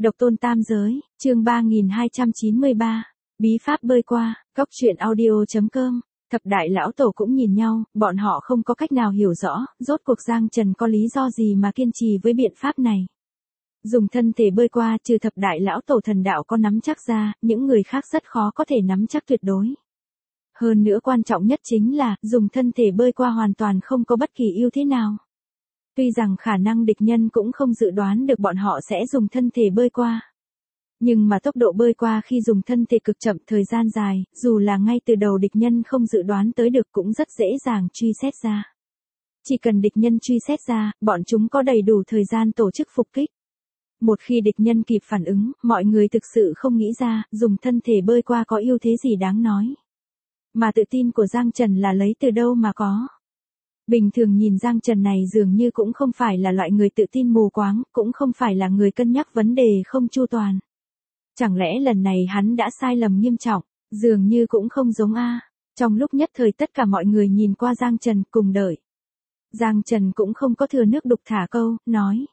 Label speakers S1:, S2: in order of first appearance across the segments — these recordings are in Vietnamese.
S1: Độc tôn tam giới, chương 3293, bí pháp bơi qua, góc truyện audio.com. Thập đại lão tổ cũng nhìn nhau, bọn họ không có cách nào hiểu rõ, rốt cuộc Giang Trần có lý do gì mà kiên trì với biện pháp này. Dùng thân thể bơi qua, trừ thập đại lão tổ thần đạo có nắm chắc ra, những người khác rất khó có thể nắm chắc tuyệt đối. Hơn nữa quan trọng nhất chính là, dùng thân thể bơi qua hoàn toàn không có bất kỳ ưu thế nào. Tuy rằng khả năng địch nhân cũng không dự đoán được bọn họ sẽ dùng thân thể bơi qua. Nhưng mà tốc độ bơi qua khi dùng thân thể cực chậm thời gian dài, dù là ngay từ đầu địch nhân không dự đoán tới được cũng rất dễ dàng truy xét ra. Chỉ cần địch nhân truy xét ra, bọn chúng có đầy đủ thời gian tổ chức phục kích. Một khi địch nhân kịp phản ứng, mọi người thực sự không nghĩ ra, dùng thân thể bơi qua có ưu thế gì đáng nói. Mà tự tin của Giang Trần là lấy từ đâu mà có. Bình thường nhìn Giang Trần này dường như cũng không phải là loại người tự tin mù quáng, cũng không phải là người cân nhắc vấn đề không chu toàn. Chẳng lẽ lần này hắn đã sai lầm nghiêm trọng, dường như cũng không giống a. Trong lúc nhất thời tất cả mọi người nhìn qua Giang Trần cùng đợi. Giang Trần cũng không có thừa nước đục thả câu, nói.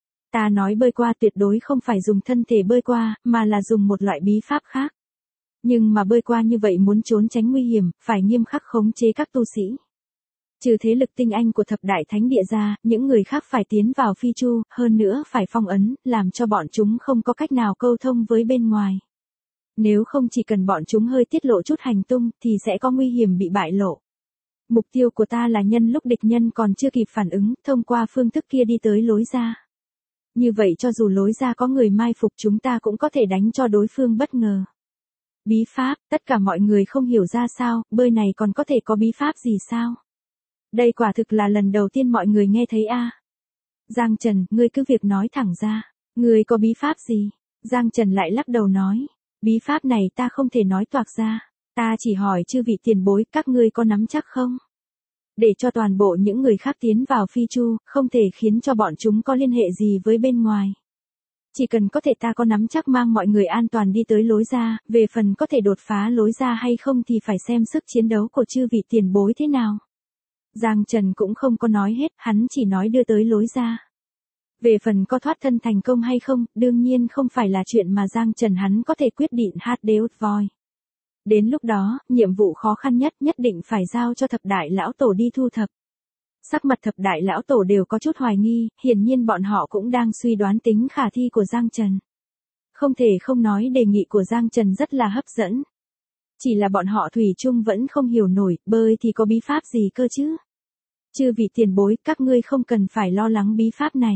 S1: Ta nói bơi qua tuyệt đối không phải dùng thân thể bơi qua, mà là dùng một loại bí pháp khác. Nhưng mà bơi qua như vậy muốn trốn tránh nguy hiểm, phải nghiêm khắc khống chế các tu sĩ. Trừ thế lực tinh anh của thập đại thánh địa ra, những người khác phải tiến vào phi chu, hơn nữa phải phong ấn, làm cho bọn chúng không có cách nào câu thông với bên ngoài. Nếu không chỉ cần bọn chúng hơi tiết lộ chút hành tung, thì sẽ có nguy hiểm bị bại lộ. Mục tiêu của ta là nhân lúc địch nhân còn chưa kịp phản ứng, thông qua phương thức kia đi tới lối ra. Như vậy cho dù lối ra có người mai phục chúng ta cũng có thể đánh cho đối phương bất ngờ. Bí pháp, tất cả mọi người không hiểu ra sao, bơi này còn có thể có bí pháp gì sao? Đây quả thực là lần đầu tiên mọi người nghe thấy a. Giang Trần, ngươi cứ việc nói thẳng ra, ngươi có bí pháp gì? Giang Trần lại lắc đầu nói, bí pháp này ta không thể nói toạc ra, ta chỉ hỏi chư vị tiền bối các ngươi có nắm chắc không? Để cho toàn bộ những người khác tiến vào phi chu, không thể khiến cho bọn chúng có liên hệ gì với bên ngoài. Chỉ cần có thể ta có nắm chắc mang mọi người an toàn đi tới lối ra, về phần có thể đột phá lối ra hay không thì phải xem sức chiến đấu của chư vị tiền bối thế nào. Giang Trần cũng không có nói hết, hắn chỉ nói đưa tới lối ra. Về phần có thoát thân thành công hay không, đương nhiên không phải là chuyện mà Giang Trần hắn có thể quyết định hát đế út voi. Đến lúc đó, nhiệm vụ khó khăn nhất định phải giao cho thập đại lão tổ đi thu thập. Sắc mặt thập đại lão tổ đều có chút hoài nghi, hiển nhiên bọn họ cũng đang suy đoán tính khả thi của Giang Trần. Không thể không nói đề nghị của Giang Trần rất là hấp dẫn. Chỉ là bọn họ thủy chung vẫn không hiểu nổi, bơi thì có bí pháp gì cơ chứ? Chư vị tiền bối, các ngươi không cần phải lo lắng bí pháp này.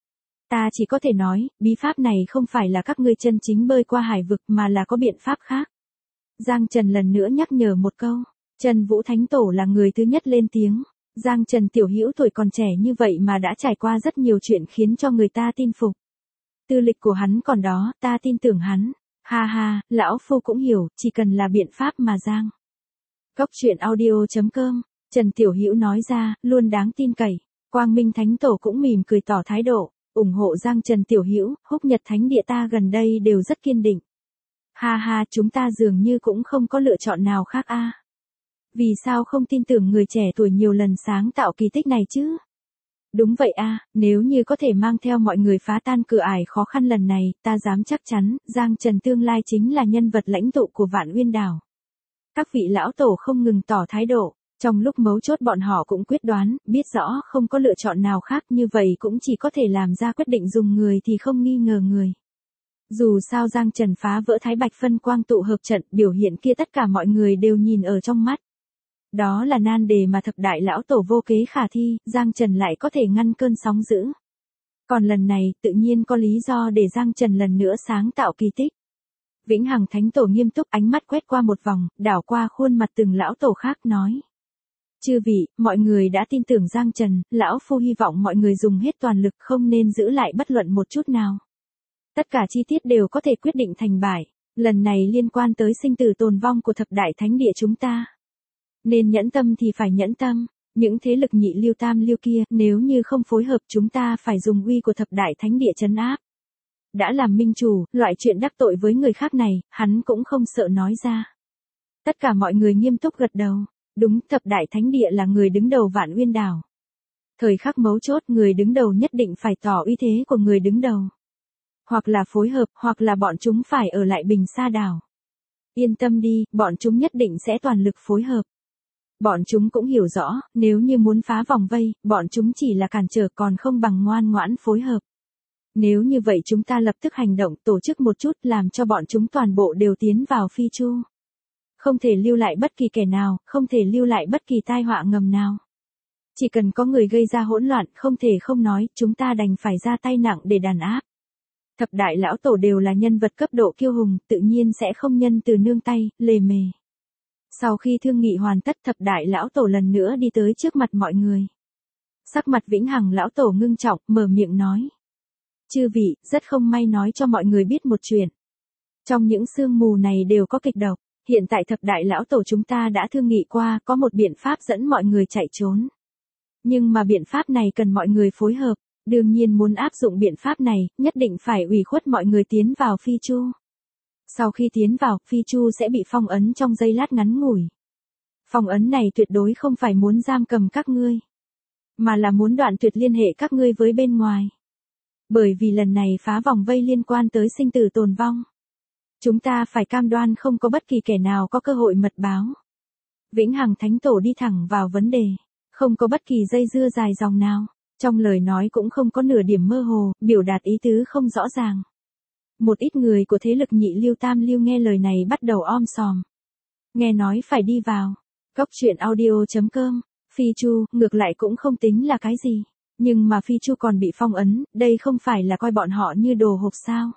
S1: Ta chỉ có thể nói, bí pháp này không phải là các ngươi chân chính bơi qua hải vực mà là có biện pháp khác. Giang Trần lần nữa nhắc nhở một câu, Trần Vũ Thánh Tổ là người thứ nhất lên tiếng. Giang Trần tiểu hữu tuổi còn trẻ như vậy mà đã trải qua rất nhiều chuyện khiến cho người ta tin phục. Tư lịch của hắn còn đó, ta tin tưởng hắn. Ha ha, lão phu cũng hiểu, chỉ cần là biện pháp mà Giang. Góc truyện audio.com, Trần Tiểu Hữu nói ra, luôn đáng tin cậy. Quang Minh Thánh Tổ cũng mỉm cười tỏ thái độ, ủng hộ Giang Trần Tiểu Hữu, Húc Nhật Thánh Địa ta gần đây đều rất kiên định. Ha ha, chúng ta dường như cũng không có lựa chọn nào khác a. Vì sao không tin tưởng người trẻ tuổi nhiều lần sáng tạo kỳ tích này chứ? Đúng vậy a, nếu như có thể mang theo mọi người phá tan cửa ải khó khăn lần này, ta dám chắc chắn, Giang Trần tương lai chính là nhân vật lãnh tụ của Vạn Uyên Đảo. Các vị lão tổ không ngừng tỏ thái độ, trong lúc mấu chốt bọn họ cũng quyết đoán, biết rõ không có lựa chọn nào khác như vậy cũng chỉ có thể làm ra quyết định dùng người thì không nghi ngờ người. Dù sao Giang Trần phá vỡ Thái Bạch phân quang tụ hợp trận, biểu hiện kia tất cả mọi người đều nhìn ở trong mắt. Đó là nan đề mà thập đại lão tổ vô kế khả thi, Giang Trần lại có thể ngăn cơn sóng dữ. Còn lần này, tự nhiên có lý do để Giang Trần lần nữa sáng tạo kỳ tích. Vĩnh Hằng Thánh Tổ nghiêm túc ánh mắt quét qua một vòng, đảo qua khuôn mặt từng lão tổ khác nói. Chư vị, mọi người đã tin tưởng Giang Trần, lão phu hy vọng mọi người dùng hết toàn lực không nên giữ lại bất luận một chút nào. Tất cả chi tiết đều có thể quyết định thành bại, lần này liên quan tới sinh tử tồn vong của thập đại thánh địa chúng ta. Nên nhẫn tâm thì phải nhẫn tâm, những thế lực nhị lưu tam lưu kia, nếu như không phối hợp chúng ta phải dùng uy của thập đại thánh địa trấn áp. Đã làm minh chủ, loại chuyện đắc tội với người khác này, hắn cũng không sợ nói ra. Tất cả mọi người nghiêm túc gật đầu, đúng, thập đại thánh địa là người đứng đầu Vạn Uyên Đảo. Thời khắc mấu chốt người đứng đầu nhất định phải tỏ uy thế của người đứng đầu. Hoặc là phối hợp, hoặc là bọn chúng phải ở lại Bình Sa đảo. Yên tâm đi, bọn chúng nhất định sẽ toàn lực phối hợp. Bọn chúng cũng hiểu rõ, nếu như muốn phá vòng vây, bọn chúng chỉ là cản trở còn không bằng ngoan ngoãn phối hợp. Nếu như vậy chúng ta lập tức hành động, tổ chức một chút làm cho bọn chúng toàn bộ đều tiến vào Phi Chu. Không thể lưu lại bất kỳ kẻ nào, không thể lưu lại bất kỳ tai họa ngầm nào. Chỉ cần có người gây ra hỗn loạn, không thể không nói, chúng ta đành phải ra tay nặng để đàn áp. Thập đại lão tổ đều là nhân vật cấp độ kiêu hùng, tự nhiên sẽ không nhân từ nương tay, lề mề. Sau khi thương nghị hoàn tất, thập đại lão tổ lần nữa đi tới trước mặt mọi người. Sắc mặt Vĩnh Hằng lão tổ ngưng trọng, mở miệng nói. Chư vị, rất không may nói cho mọi người biết một chuyện. Trong những sương mù này đều có kịch độc. Hiện tại thập đại lão tổ chúng ta đã thương nghị qua, có một biện pháp dẫn mọi người chạy trốn. Nhưng mà biện pháp này cần mọi người phối hợp. Đương nhiên muốn áp dụng biện pháp này, nhất định phải ủy khuất mọi người tiến vào Phi Chu. Sau khi tiến vào, Phi Chu sẽ bị phong ấn trong giây lát ngắn ngủi. Phong ấn này tuyệt đối không phải muốn giam cầm các ngươi, mà là muốn đoạn tuyệt liên hệ các ngươi với bên ngoài. Bởi vì lần này phá vòng vây liên quan tới sinh tử tồn vong. Chúng ta phải cam đoan không có bất kỳ kẻ nào có cơ hội mật báo. Vĩnh Hằng Thánh Tổ đi thẳng vào vấn đề, không có bất kỳ dây dưa dài dòng nào. Trong lời nói cũng không có nửa điểm mơ hồ, biểu đạt ý tứ không rõ ràng. Một ít người của thế lực nhị lưu tam lưu nghe lời này bắt đầu om sòm. Nghe nói phải đi vào. Cốc truyện audio.com. Phi Chu, ngược lại cũng không tính là cái gì. Nhưng mà Phi Chu còn bị phong ấn, đây không phải là coi bọn họ như đồ hộp sao.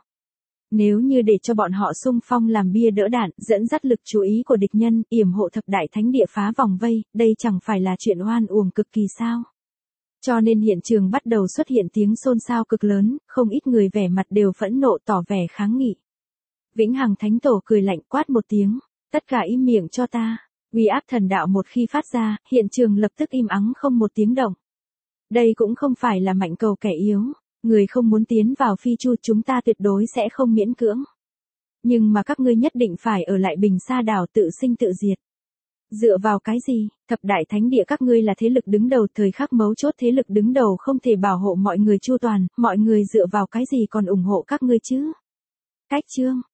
S1: Nếu như để cho bọn họ xung phong làm bia đỡ đạn, dẫn dắt lực chú ý của địch nhân, yểm hộ thập đại thánh địa phá vòng vây, đây chẳng phải là chuyện oan uổng cực kỳ sao. Cho nên hiện trường bắt đầu xuất hiện tiếng xôn xao cực lớn, không ít người vẻ mặt đều phẫn nộ tỏ vẻ kháng nghị. Vĩnh Hằng Thánh Tổ cười lạnh quát một tiếng, tất cả im miệng cho ta. Uy áp thần đạo một khi phát ra, hiện trường lập tức im ắng không một tiếng động. Đây cũng không phải là mạnh cầu kẻ yếu, người không muốn tiến vào Phi Chu chúng ta tuyệt đối sẽ không miễn cưỡng. Nhưng mà các ngươi nhất định phải ở lại Bình Sa đảo tự sinh tự diệt. Dựa vào cái gì, thập đại thánh địa các ngươi là thế lực đứng đầu, thời khắc mấu chốt thế lực đứng đầu không thể bảo hộ mọi người chu toàn, mọi người dựa vào cái gì còn ủng hộ các ngươi chứ? Cách chương.